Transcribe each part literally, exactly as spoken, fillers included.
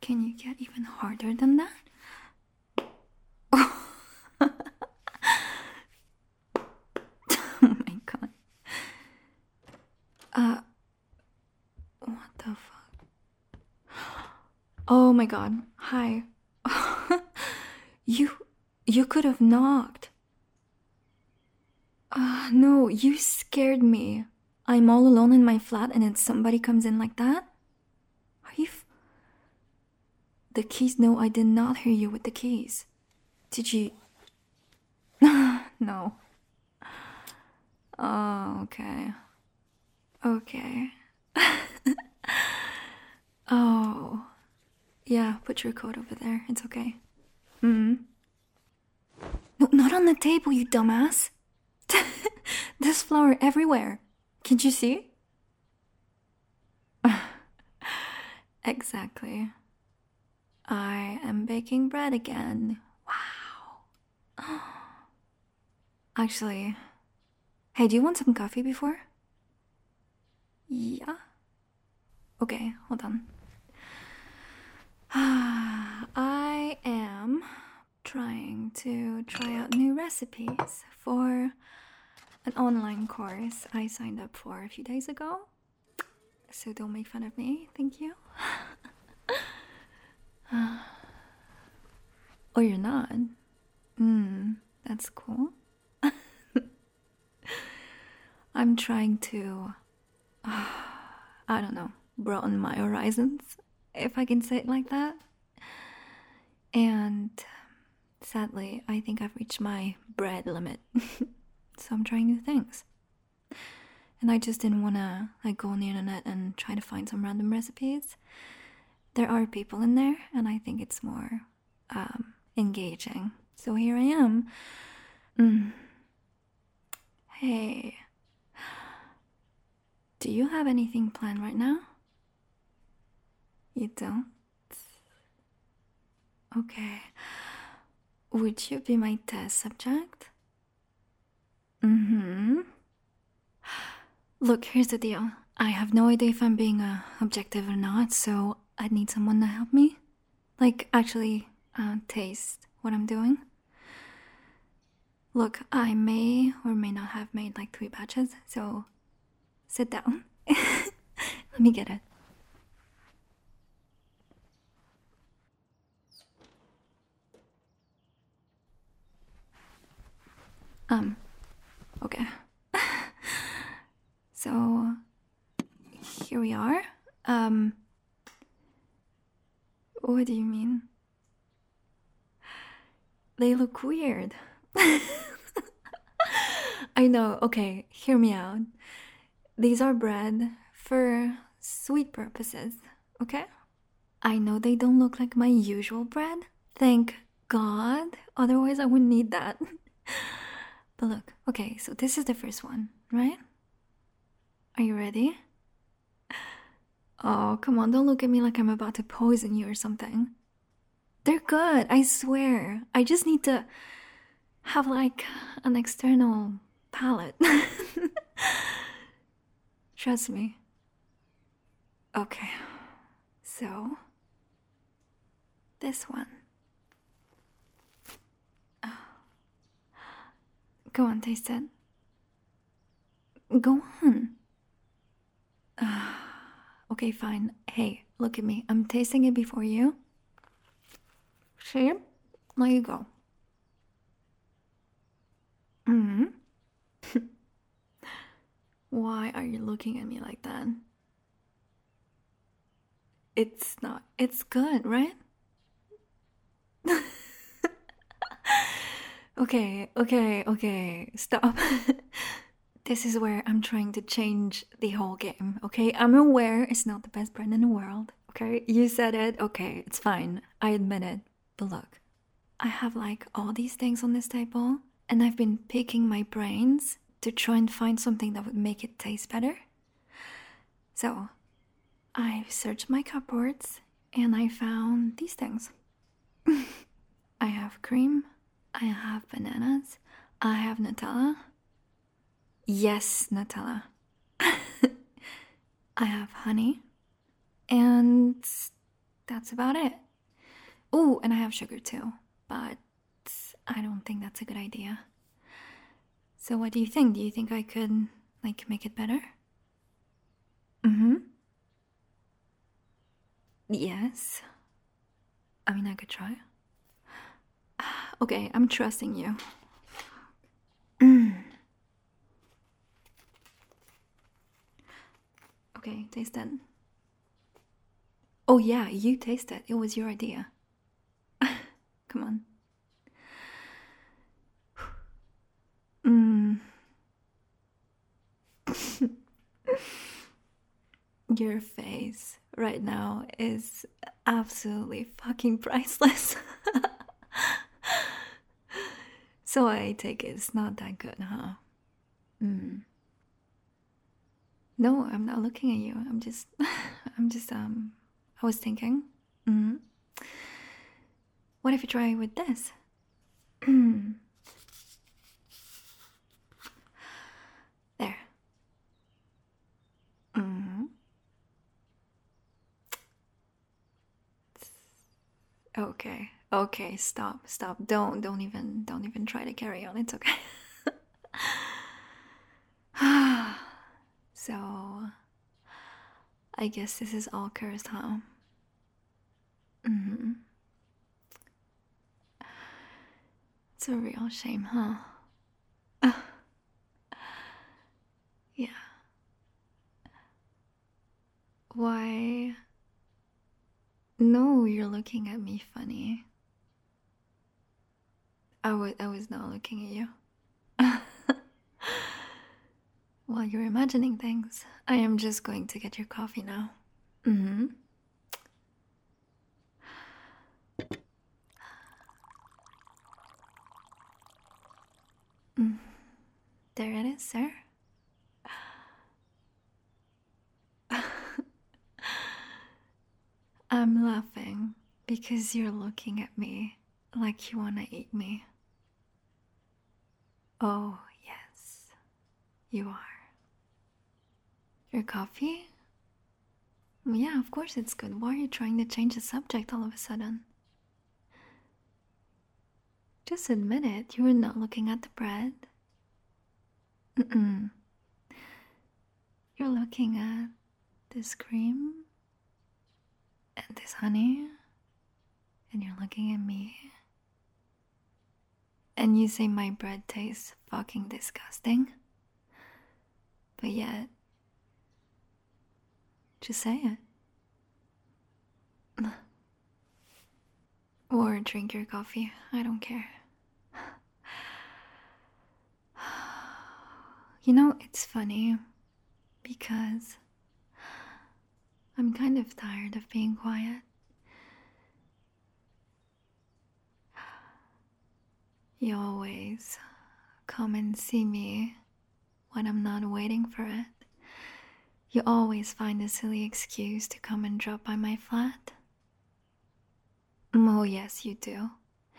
Can you get even harder than that? Oh my god. Uh, what the fuck? Oh my god. Hi. you, you could have knocked. Uh, no, you scared me. I'm all alone in my flat and then somebody comes in like that? Are you f- The keys? No, I did not hear you with the keys. Did you? No. Oh, okay. Okay. Oh. Yeah, put your coat over there. It's okay. Hmm. No, not on the table, you dumbass. There's flour everywhere. Can't you see? Exactly. I am baking bread again. Wow. Actually, hey, do you want some coffee before? Yeah. Okay, hold on. I am trying to try out new recipes for an online course I signed up for a few days ago. So don't make fun of me, thank you. Oh, you're not? Hmm, that's cool. I'm trying to, uh, I don't know, broaden my horizons, if I can say it like that. And sadly, I think I've reached my bread limit. So I'm trying new things. And I just didn't want to like go on the internet and try to find some random recipes. There are people in there, and I think it's more um, engaging. So here I am. Mm. Hey, do you have anything planned right now? You don't? Okay. Would you be my test subject? Mm-hmm. Look, here's the deal. I have no idea if I'm being uh, objective or not, so I need someone to help me. Like, actually, uh, taste what I'm doing. Look, I may or may not have made like three batches, so sit down. Let me get it. Um, okay. So, here we are. Um, what do you mean? They look weird. I know, okay, hear me out. These are bread for sweet purposes, okay? I know they don't look like my usual bread. Thank God, otherwise I wouldn't need that. But look, okay, so this is the first one, right? Are you ready? Oh, come on, don't look at me like I'm about to poison you or something. They're good, I swear. I just need to have like an external palate. Trust me. Okay, so this one. Oh. Go on, taste it. Go on. Uh, okay, fine. Hey, look at me. I'm tasting it before you. See? There you go. Hmm. Why are you looking at me like that? It's not. It's good, right? Okay, okay, okay. Stop. This is where I'm trying to change the whole game, okay? I'm aware it's not the best brand in the world, okay? You said it, okay, it's fine. I admit it. But look, I have like all these things on this table, and I've been picking my brains to try and find something that would make it taste better. So, I've searched my cupboards and I found these things. I have cream, I have bananas, I have Nutella. Yes, Nutella. I have honey and that's about it. Oh, and I have sugar too, but I don't think that's a good idea. So what do you think? Do you think I could, like, make it better? Mm-hmm. Yes. I mean, I could try. Okay, I'm trusting you. Okay, taste it. Oh yeah, you taste it. It was your idea. Come on. Mm. Your face right now is absolutely fucking priceless. So I take it it's not that good, huh? Mm. No, I'm not looking at you. I'm just, I'm just, um, I was thinking. Mm. What if you try with this? There. Mm-hmm. Okay. Okay, stop. Stop. Don't don't even don't even try to carry on. It's okay. So I guess this is all cursed, huh? Mm-hmm. It's a real shame, huh? Yeah. Why? No, you're looking at me funny. I was I was not looking at you. While you're imagining things, I am just going to get your coffee now. Mm-hmm. Mm. There it is, sir. I'm laughing because you're looking at me like you wanna eat me. Oh, yes, you are. Your coffee? Yeah, of course it's good. Why are you trying to change the subject all of a sudden? Just admit it, you were not looking at the bread. Mm-mm. You're looking at this cream and this honey, and you're looking at me. And you say my bread tastes fucking disgusting. But yet, just say it. Or drink your coffee. I don't care. You know, it's funny because I'm kind of tired of being quiet. You always come and see me when I'm not waiting for it. You always find a silly excuse to come and drop by my flat. Oh, yes, you do.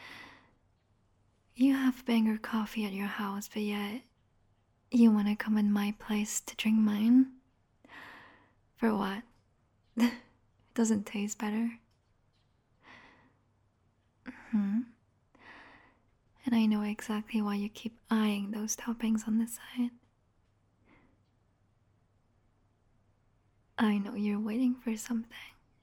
You have banger coffee at your house, but yet you want to come in my place to drink mine? For what? It doesn't taste better. Hmm. And I know exactly why you keep eyeing those toppings on the side. I know you're waiting for something.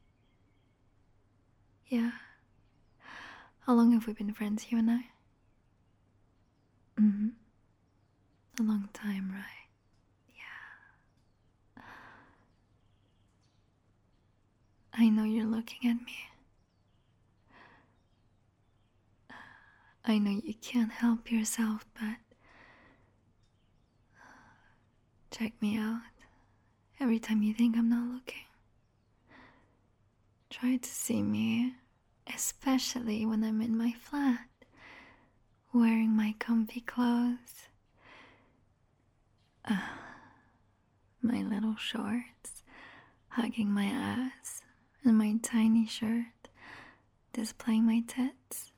Yeah. How long have we been friends, you and I? Mm-hmm. A long time, right? Yeah. I know you're looking at me. I know you can't help yourself, but check me out every time you think I'm not looking. Try to see me, especially when I'm in my flat, wearing my comfy clothes, uh, my little shorts, hugging my ass, and my tiny shirt, displaying my tits.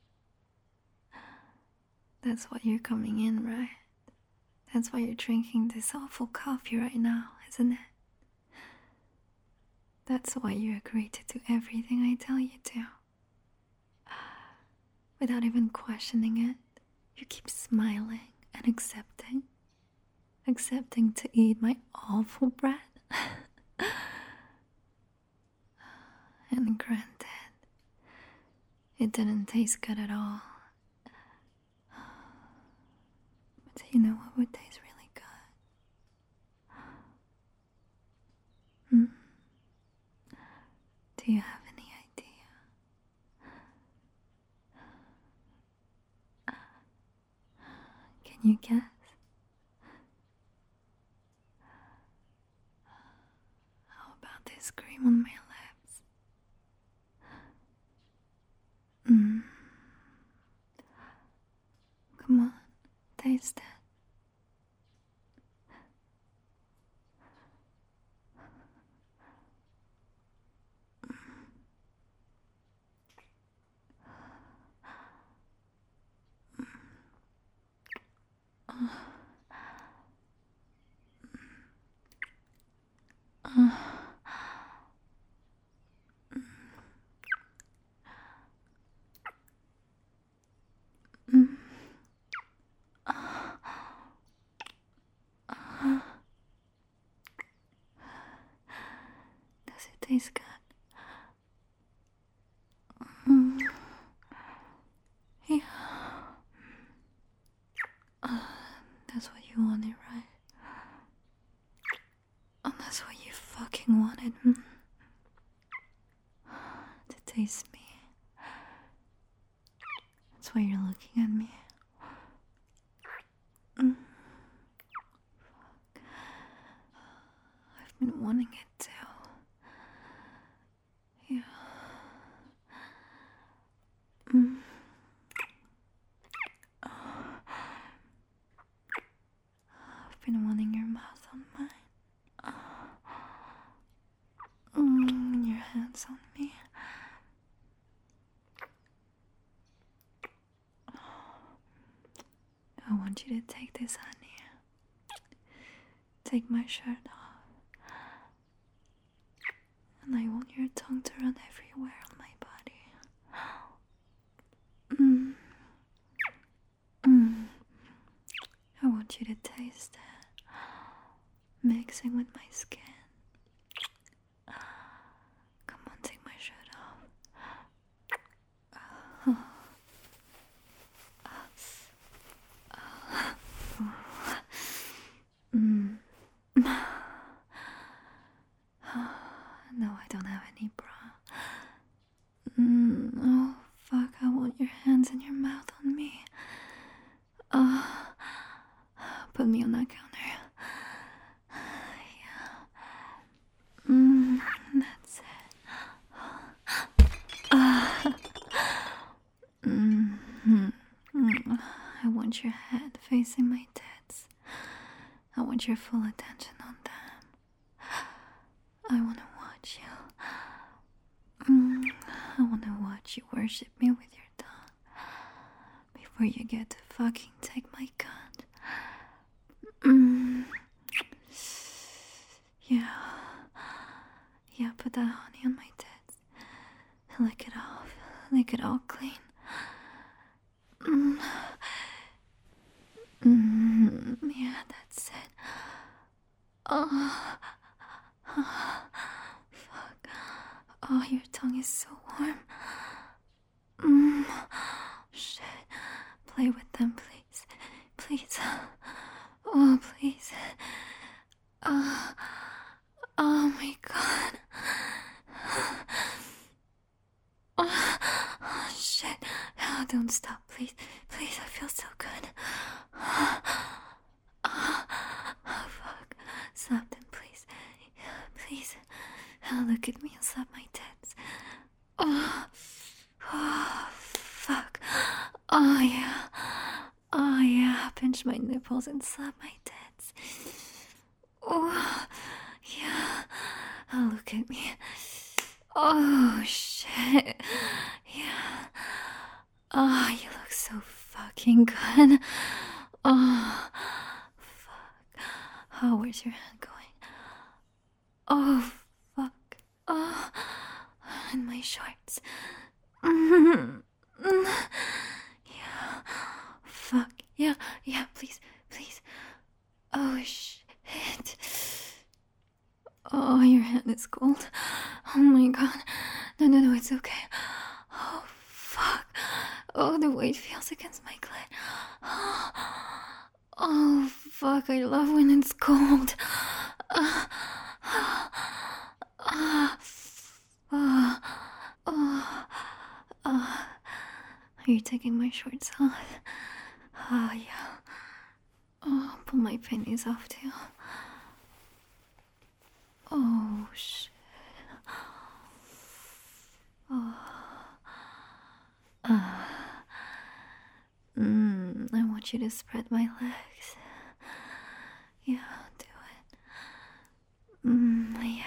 That's why you're coming in, right? That's why you're drinking this awful coffee right now, isn't it? That's why you agree to do everything I tell you to. Without even questioning it, you keep smiling and accepting. Accepting to eat my awful bread. And granted, it didn't taste good at all. But do you know what would taste really good? Hmm? Do you have any idea? Can you guess? How about this cream on my lips? Mm. Come on, taste it. Does it taste good? Mm. Yeah. Uh, that's what you wanted, right? Oh, that's what you fucking wanted. Mm. To taste me. That's why you're looking at me. Mm. I've been wanting it too. Yeah. Mm. I've been wanting your mouth on mine. Mm, your hands on me. I want you to take this, honey. Take my shirt off. And I want your tongue to run everywhere on my body. Mm. Mm. I want you to taste it. Mixing with my skin. Come on, take my shirt off. Mm. No, I don't have any bra. Mm. Oh, fuck, I want your hands and your mouth on me. Uh, put me on that counter. Yeah. Mm, that's it. Uh, mm, mm, mm. I want your head facing my tits. I want your full attention on them. I want to watch you. Mm, I want to watch you worship me with your tongue before you get to fucking take my gun. Mm. Yeah. Yeah, put that honey on my tits. Lick it off. Lick it all clean. Mm. Mm. Yeah, that's it. Oh. Oh. Fuck. Oh, your tongue is so warm. Mm. Shit. Play with them, please. Please. Oh, please. Oh, oh my god. Oh, oh shit. Oh, don't stop, please. Please, I feel so good. Oh, oh fuck. Slap them, please. Please. Oh, look at me and slap my tits. Oh, oh fuck. Oh, yeah. Oh, yeah. Pinch my nipples and slap my tits. Oh, yeah. Oh, look at me. Oh, shit. Yeah. Oh, you look so fucking good. Oh, fuck. Oh, where's your hand going? Oh, fuck. Oh. shorts. Yeah. Fuck. Yeah, yeah, please, please. Oh, shit. Oh, your hand is cold. Oh my god. No, no, no, it's okay. Oh, fuck. Oh, the weight feels against my clit. Oh, fuck, I love when it's cold. Uh, uh, uh, uh, uh, uh. Are you taking my shorts off? Oh, yeah. Oh, pull my panties off too. Oh, shit. Oh. Uh. Mm, I want you to spread my legs. Yeah, do it. Mm, yeah.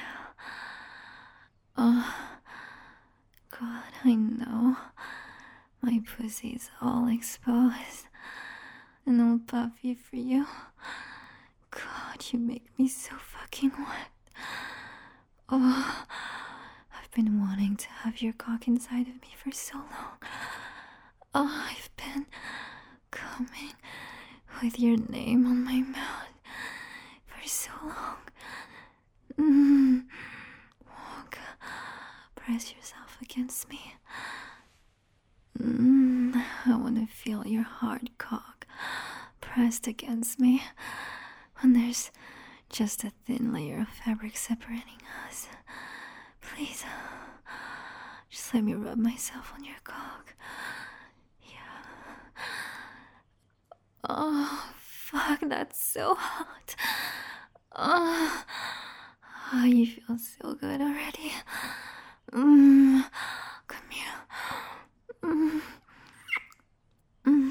Oh, God, I know. My pussy's all exposed. And all puffy for you. God, you make me so fucking wet. Oh, I've been wanting to have your cock inside of me for so long. Oh, I've been coming with your name on my mouth for so long. Mm. Walk, press yourself against me. Mm. I want to feel your hard cock pressed against me when there's just a thin layer of fabric separating us. Please, just let me rub myself on your cock. Yeah. Oh, fuck, that's so hot. Oh, oh you feel so good already. Mm, come here. Mm, mm,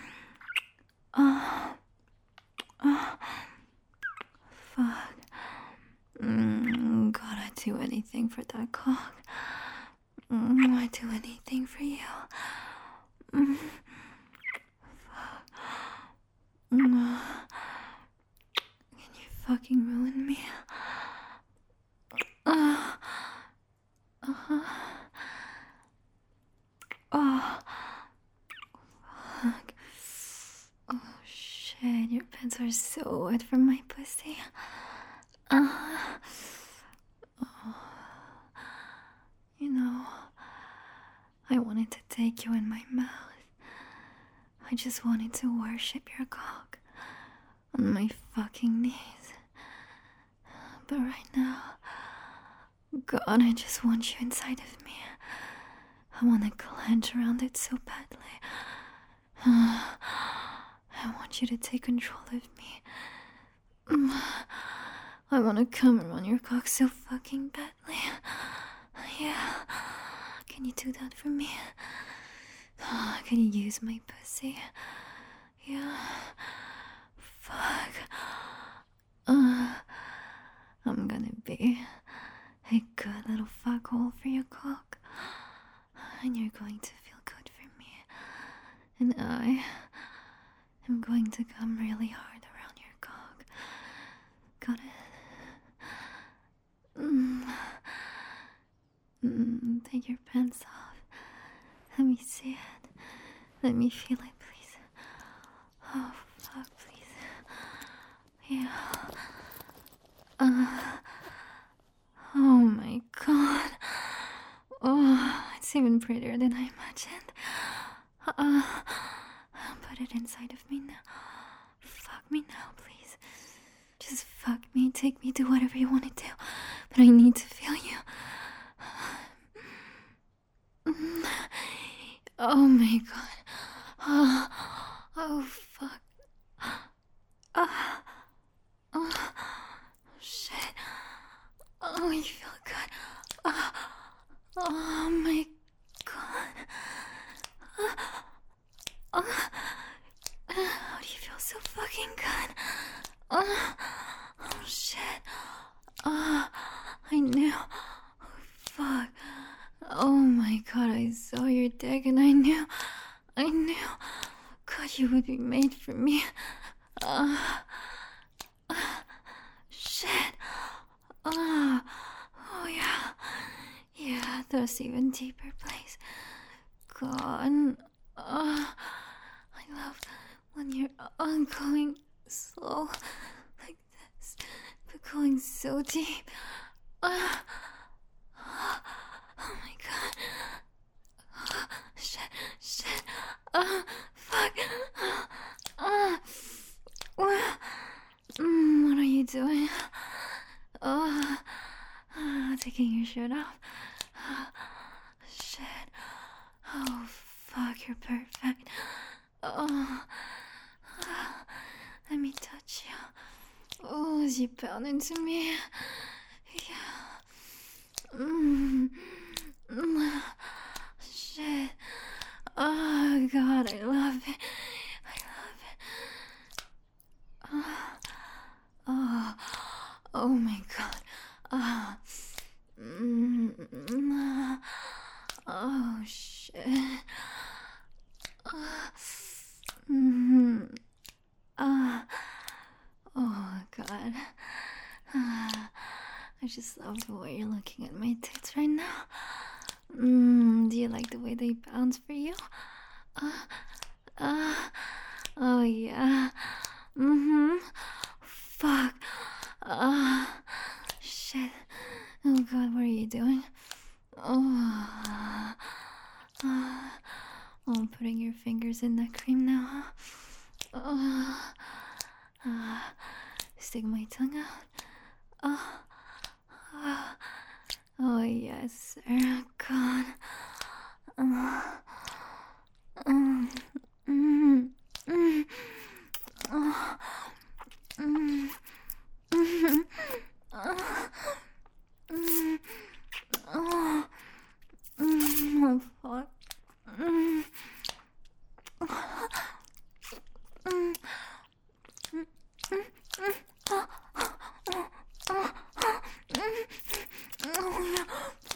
oh, oh, fuck. Mm, God, I'd do anything for that cock. Mm, I'd do anything for you. Mm. Mm. Can you fucking ruin me? Uh, uh-huh. Oh, fuck. Oh, shit, your pants are so wet from my pussy. Uh, oh. You know, I wanted to take you in my mouth. I just wanted to worship your cock on my fucking knees. But right now, God, I just want you inside of me. I want to clench around it so badly. I want you to take control of me. I want to come around your cock so fucking badly. Yeah. Can you do that for me? Can you use my pussy? Yeah. Fuck. Uh, I'm gonna be a good little fuckhole for your cock. And you're going to feel good for me. And I am going to come really hard around your cock. Got it? Mm. Mm, take your pants off. Let me see it. Let me feel it, please. Oh, fuck, please. Yeah. Uh, oh my god. Oh, it's even prettier than I imagined. Uh, put it inside of me now. Fuck me now, please. Just fuck me, take me, do whatever you want to do. But I need to feel you. Oh my god. Oh, oh fuck. Oh, oh, shit. Oh, you feel good. Oh, oh my god. Oh, oh, how do you feel so fucking good? Oh, oh shit. Oh, I knew. Oh, fuck. Oh my god, I saw your dick and I knew, I knew, God, you would be made for me. Uh, uh, shit. Uh, oh yeah, yeah, thus even deeper, please. God. Uh, I love when you're uh, going slow like this, but going so deep. Uh, oh my god. Uh, shit, shit. Uh, fuck. Uh, uh, mm, what are you doing? Uh, uh, taking your shirt off. Uh, shit. Oh, fuck, you're perfect. Oh, uh, let me touch you. Oh, as you pound into me. Yeah. Mm. Mm. Shit. Oh, God, I love it. I love it. Oh, oh, oh my God. Oh. Mm. Oh, shit. Oh. Mm. Oh. Oh, God. I just love the way you're looking at my tits right now. Mm, do you like the way they bounce for you? Uh, uh, oh, yeah. Mm-hmm. Fuck. Uh, shit. Oh, God, what are you doing? Oh. Uh, I'm putting your fingers in that cream now. Uh, uh, stick my tongue out. Oh. Uh, oh, yes, sir. God. Uh, um, mm, mm, uh, mm, mm, uh, mm, oh, mm, oh, fuck. Mm, mm, mm, mm, mm, oh, oh, oh, mm, oh, yeah.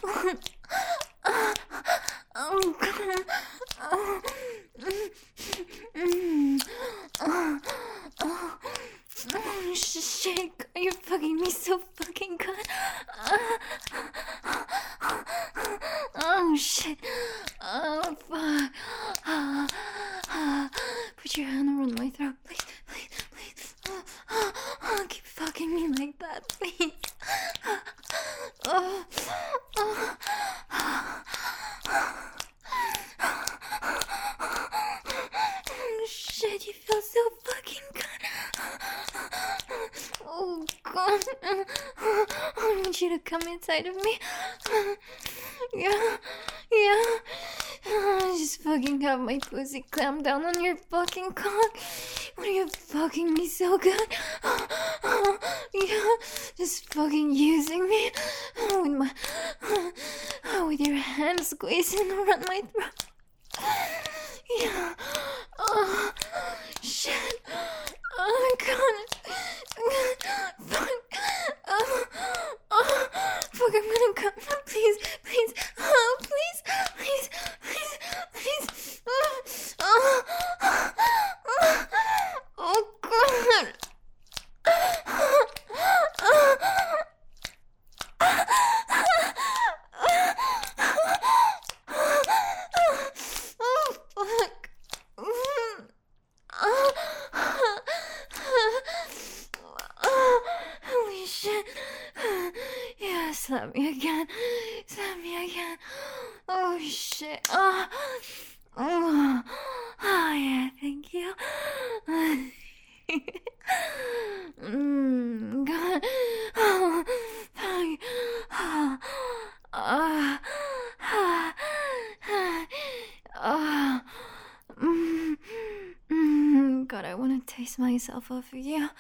Oh, God. Oh, mm, mm, oh, oh, oh, shit. You're fucking me so fucking good. Oh, shit. Oh, fuck. Put your hand around my throat, please, please, please. Oh, oh, oh, keep fucking me like that, please. Oh, oh, shit, you feel so fucking good. Oh, God. I need you to come inside of me. Yeah, yeah. Just fucking have my pussy clamp down on your fucking cock. When you're fucking me so good. Yeah, just fucking using me with my, with your hands squeezing around my throat. Yeah. Oh, shit. Oh, God. Fuck. Oh, oh, fuck, I'm gonna come. Please, please. Oh, please, please, please, please. Oh, oh, oh, oh, God. Oh, fuck. Holy shit. Yeah, slap me again. Slap me again. Oh, shit. Oh, oh, oh yeah, thank you. Mm, God. Oh, fuck. Oh, oh, oh, oh, mm, mm, God, I want to taste myself off of you.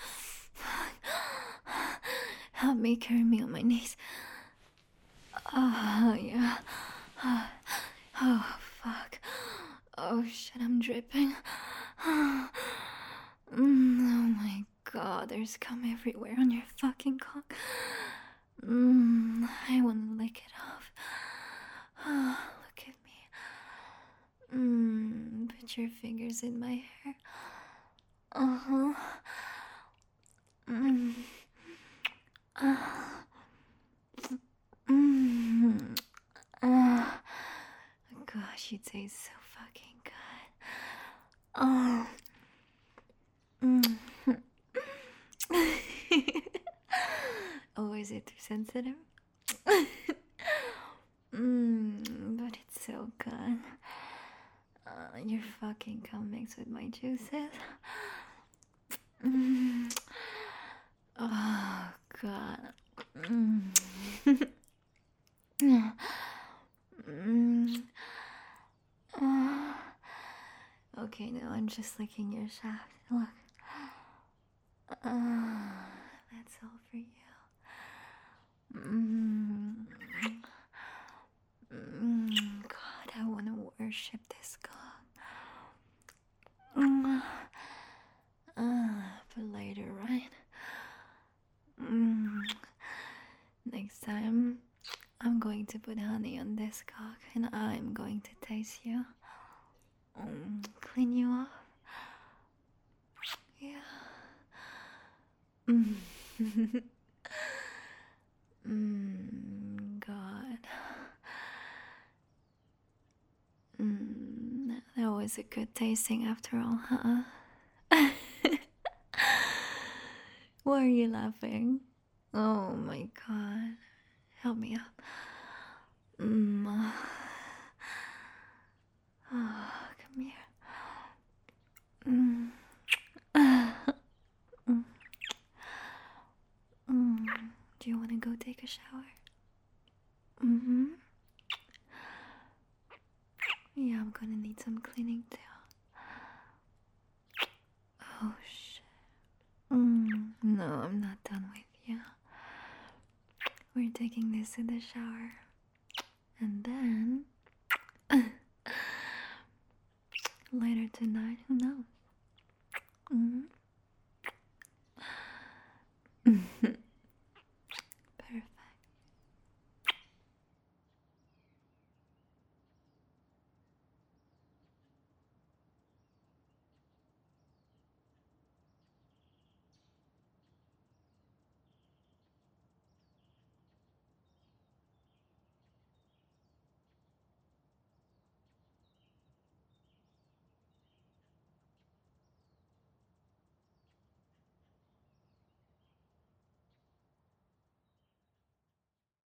Help me, carry me on my knees. Oh, yeah. Oh, oh, fuck. Oh, shit, I'm dripping. Oh, mm, oh my God, there's cum everywhere on your fucking cock. Mm, I want to lick it off. Oh, look at me. Mm, put your fingers in my hair. Uh-huh. Mm. Uh. Mm. Uh. you taste so fucking good. Oh. Mm. Oh, is it too sensitive? mm, but it's so good. Uh, your fucking cum mixed with my juices. Mm. Oh, God. Mm. mm. Uh. Okay, now I'm just licking your shaft. Look. Uh, that's all for you. Mm. Mm. God, I want to worship this God. Mm. Uh, but later, right? Mm. Next time, I'm going to put honey on this cock and I'm going to taste you. Mm. Clean you off. Yeah. Mm. mm, God. Mm, that was a good tasting after all, huh? Why are you laughing? Oh my God. Help me up. Mm. Oh, come here. Mm. Mm. Mm. Do you want to go take a shower? Mm-hmm. Yeah, I'm gonna need some cleaning too. Oh shit. Mm. No, I'm not done with you. We're taking this in the shower. And then later tonight, who knows? Mm-hmm.